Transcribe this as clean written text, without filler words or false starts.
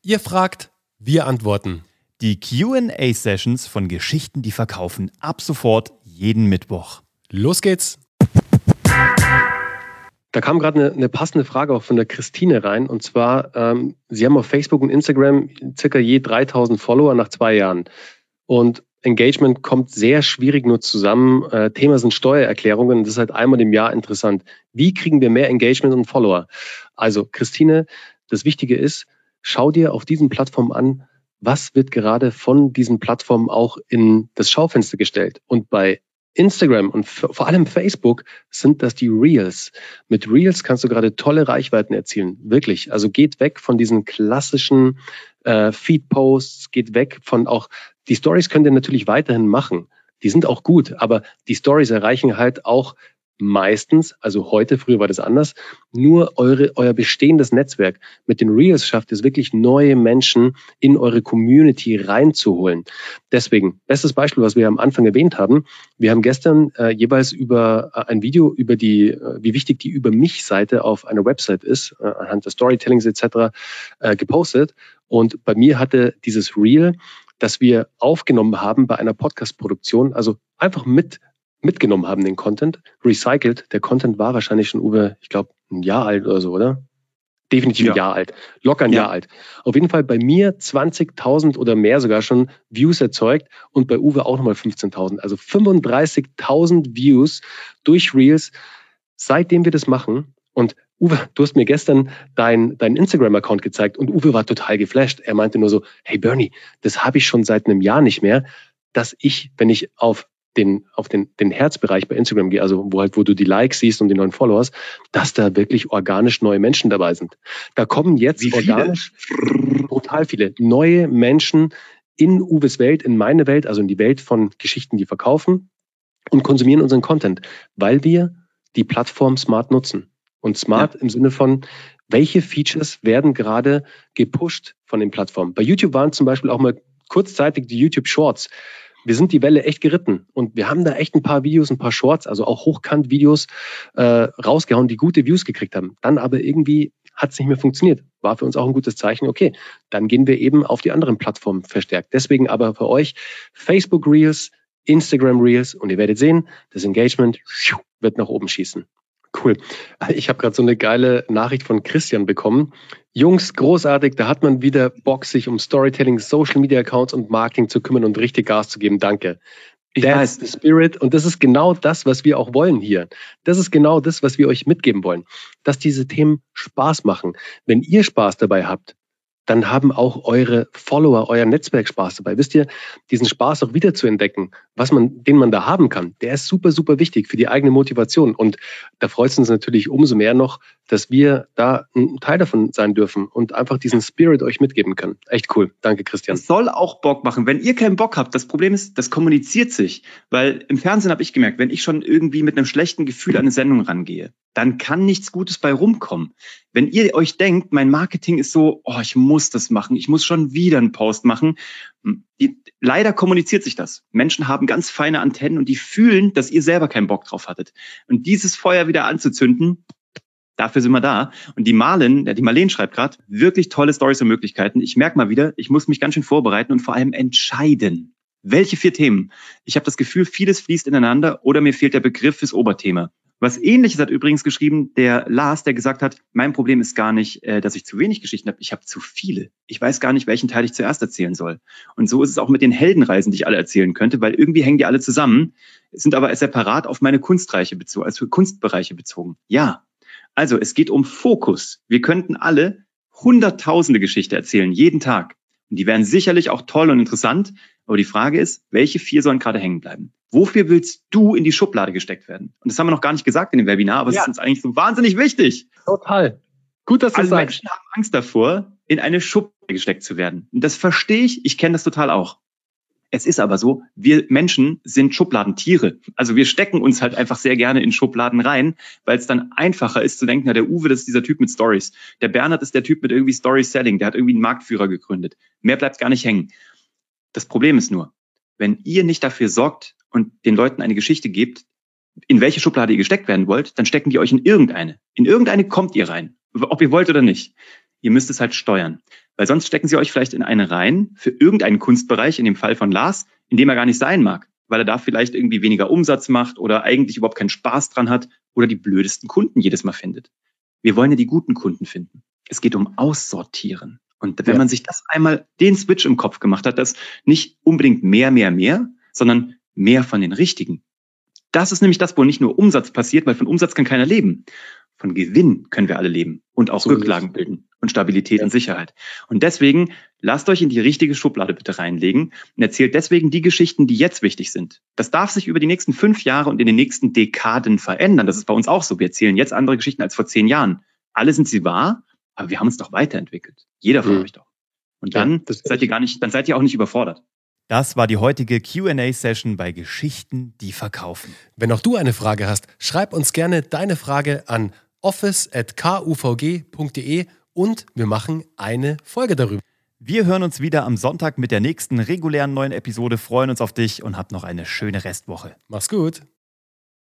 Ihr fragt, wir antworten. Die Q&A-Sessions von Geschichten, die verkaufen, ab sofort jeden Mittwoch. Los geht's! Da kam gerade eine passende Frage auch von der Christine rein. Und zwar, Sie haben auf Facebook und Instagram circa je 3000 Follower nach 2 Jahren. Und Engagement kommt sehr schwierig nur zusammen. Thema sind Steuererklärungen. Das ist halt einmal im Jahr interessant. Wie kriegen wir mehr Engagement und Follower? Also Christine, das Wichtige ist, schau dir auf diesen Plattformen an, was wird gerade von diesen Plattformen auch in das Schaufenster gestellt. Und bei Instagram und vor allem Facebook sind das die Reels. Mit Reels kannst du gerade tolle Reichweiten erzielen. Wirklich. Also geht weg von diesen klassischen Feed-Posts, geht weg von auch, die Stories könnt ihr natürlich weiterhin machen. Die sind auch gut, aber die Stories erreichen halt auch meistens, also heute, früher war das anders, nur euer bestehendes Netzwerk. Mit den Reels schafft es wirklich, neue Menschen in eure Community reinzuholen. Deswegen, bestes Beispiel, was wir am Anfang erwähnt haben, wir haben gestern jeweils über ein Video über wie wichtig die Über mich-Seite auf einer Website ist, anhand des Storytellings etc. Gepostet. Und bei mir hatte dieses Reel, das wir aufgenommen haben bei einer Podcast-Produktion, also einfach mitgenommen haben, den Content, recycelt. Der Content war wahrscheinlich schon über, ich glaube, ein Jahr alt oder so, oder? Definitiv ein Jahr alt. Locker ein Jahr alt. Auf jeden Fall bei mir 20.000 oder mehr sogar schon Views erzeugt und bei Uwe auch nochmal 15.000. Also 35.000 Views durch Reels, seitdem wir das machen. Und Uwe, du hast mir gestern deinen Instagram-Account gezeigt und Uwe war total geflasht. Er meinte nur so, hey Bernie, das habe ich schon seit einem Jahr nicht mehr, dass ich, wenn ich auf den Herzbereich bei Instagram gehe, also wo du die Likes siehst und die neuen Followers, dass da wirklich organisch neue Menschen dabei sind. Da kommen jetzt organisch brutal viele neue Menschen in Uwes Welt, in meine Welt, also in die Welt von Geschichten, die verkaufen und konsumieren unseren Content, weil wir die Plattform smart nutzen. Und smart im Sinne von, welche Features werden gerade gepusht von den Plattformen. Bei YouTube waren zum Beispiel auch mal kurzzeitig die YouTube Shorts. Wir sind die Welle echt geritten und wir haben da echt ein paar Videos, ein paar Shorts, also auch Hochkant-Videos rausgehauen, die gute Views gekriegt haben. Dann aber irgendwie hat es nicht mehr funktioniert. War für uns auch ein gutes Zeichen. Okay, dann gehen wir eben auf die anderen Plattformen verstärkt. Deswegen aber für euch Facebook Reels, Instagram Reels und ihr werdet sehen, das Engagement wird nach oben schießen. Cool. Ich habe gerade so eine geile Nachricht von Christian bekommen. Jungs, großartig, da hat man wieder Bock, sich um Storytelling, Social Media Accounts und Marketing zu kümmern und richtig Gas zu geben. Danke. That's the spirit. Und das ist genau das, was wir auch wollen hier. Das ist genau das, was wir euch mitgeben wollen. Dass diese Themen Spaß machen. Wenn ihr Spaß dabei habt, dann haben auch eure Follower, euer Netzwerk Spaß dabei. Wisst ihr, diesen Spaß auch wieder zu entdecken, den man da haben kann, der ist super, super wichtig für die eigene Motivation. Und da freut es uns natürlich umso mehr noch, dass wir da ein Teil davon sein dürfen und einfach diesen Spirit euch mitgeben können. Echt cool. Danke, Christian. Es soll auch Bock machen. Wenn ihr keinen Bock habt, das Problem ist, das kommuniziert sich. Weil im Fernsehen habe ich gemerkt, wenn ich schon irgendwie mit einem schlechten Gefühl an eine Sendung rangehe, dann kann nichts Gutes bei rumkommen. Wenn ihr euch denkt, mein Marketing ist so, ich muss das machen, ich muss schon wieder einen Post machen. Leider kommuniziert sich das. Menschen haben ganz feine Antennen und die fühlen, dass ihr selber keinen Bock drauf hattet. Und dieses Feuer wieder anzuzünden, dafür sind wir da. Und die Marlene schreibt gerade, wirklich tolle Storys und Möglichkeiten. Ich merke mal wieder, ich muss mich ganz schön vorbereiten und vor allem entscheiden. Welche 4 Themen? Ich habe das Gefühl, vieles fließt ineinander oder mir fehlt der Begriff fürs Oberthema. Was Ähnliches hat übrigens geschrieben der Lars, der gesagt hat, mein Problem ist gar nicht, dass ich zu wenig Geschichten habe. Ich habe zu viele. Ich weiß gar nicht, welchen Teil ich zuerst erzählen soll. Und so ist es auch mit den Heldenreisen, die ich alle erzählen könnte, weil irgendwie hängen die alle zusammen, sind aber separat auf meine Kunstbereiche bezogen. Ja, also es geht um Fokus. Wir könnten alle hunderttausende Geschichten erzählen, jeden Tag. Und die wären sicherlich auch toll und interessant. Aber die Frage ist, welche 4 sollen gerade hängen bleiben? Wofür willst du in die Schublade gesteckt werden? Und das haben wir noch gar nicht gesagt in dem Webinar, aber es ist uns eigentlich so wahnsinnig wichtig. Total. Gut, dass du sagst. Menschen haben Angst davor, in eine Schublade gesteckt zu werden. Und das verstehe ich kenne das total auch. Es ist aber so, wir Menschen sind Schubladentiere. Also wir stecken uns halt einfach sehr gerne in Schubladen rein, weil es dann einfacher ist zu denken, der Uwe, das ist dieser Typ mit Stories. Der Bernhard ist der Typ mit irgendwie Story-Selling. Der hat irgendwie einen Marktführer gegründet. Mehr bleibt gar nicht hängen. Das Problem ist nur, wenn ihr nicht dafür sorgt und den Leuten eine Geschichte gebt, in welche Schublade ihr gesteckt werden wollt, dann stecken die euch in irgendeine. In irgendeine kommt ihr rein, ob ihr wollt oder nicht. Ihr müsst es halt steuern. Weil sonst stecken sie euch vielleicht in eine rein für irgendeinen Kunstbereich, in dem Fall von Lars, in dem er gar nicht sein mag, weil er da vielleicht irgendwie weniger Umsatz macht oder eigentlich überhaupt keinen Spaß dran hat oder die blödesten Kunden jedes Mal findet. Wir wollen ja die guten Kunden finden. Es geht um Aussortieren. Und wenn man sich das einmal den Switch im Kopf gemacht hat, dass nicht unbedingt mehr, sondern mehr von den Richtigen. Das ist nämlich das, wo nicht nur Umsatz passiert, weil von Umsatz kann keiner leben. Von Gewinn können wir alle leben und auch Rücklagen bilden und Stabilität und Sicherheit. Und deswegen lasst euch in die richtige Schublade bitte reinlegen und erzählt deswegen die Geschichten, die jetzt wichtig sind. Das darf sich über die nächsten 5 Jahre und in den nächsten Dekaden verändern. Das ist bei uns auch so. Wir erzählen jetzt andere Geschichten als vor 10 Jahren. Alle sind sie wahr, aber wir haben uns doch weiterentwickelt. Jeder von euch doch. Und dann seid ihr auch nicht überfordert. Das war die heutige Q&A-Session bei Geschichten, die verkaufen. Wenn auch du eine Frage hast, schreib uns gerne deine Frage an office@kuvg.de und wir machen eine Folge darüber. Wir hören uns wieder am Sonntag mit der nächsten regulären neuen Episode, freuen uns auf dich und habt noch eine schöne Restwoche. Mach's gut.